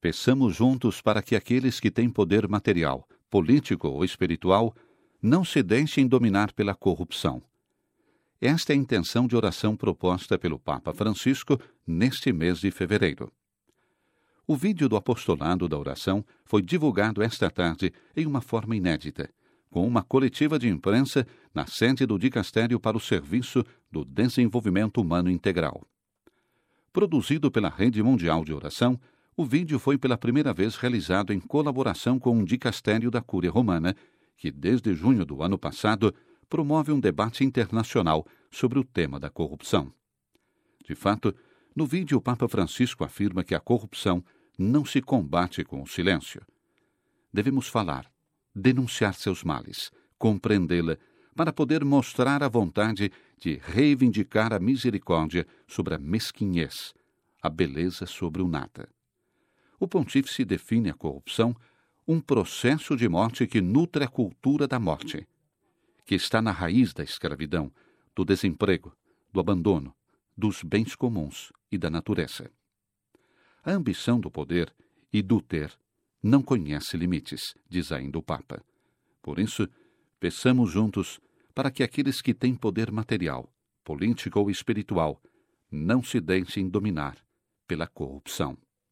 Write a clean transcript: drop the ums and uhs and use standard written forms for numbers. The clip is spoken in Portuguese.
Peçamos juntos para que aqueles que têm poder material, político ou espiritual não se deixem dominar pela corrupção. Esta é a intenção de oração proposta pelo Papa Francisco neste mês de fevereiro. O vídeo do apostolado da oração foi divulgado esta tarde em uma forma inédita, com uma coletiva de imprensa na sede do Dicastério para o Serviço do Desenvolvimento Humano Integral. Produzido pela Rede Mundial de Oração, o vídeo foi pela primeira vez realizado em colaboração com o Dicastério da Cúria Romana, que desde junho do ano passado promove um debate internacional sobre o tema da corrupção. De fato, no vídeo o Papa Francisco afirma que a corrupção não se combate com o silêncio. Devemos falar, denunciar seus males, compreendê-la, para poder mostrar a vontade de reivindicar a misericórdia sobre a mesquinhez, a beleza sobre o nada. O pontífice define a corrupção um processo de morte que nutre a cultura da morte, que está na raiz da escravidão, do desemprego, do abandono, dos bens comuns e da natureza. A ambição do poder e do ter não conhece limites, diz ainda o Papa. Por isso, peçamos juntos para que aqueles que têm poder material, político ou espiritual não se deixem dominar pela corrupção.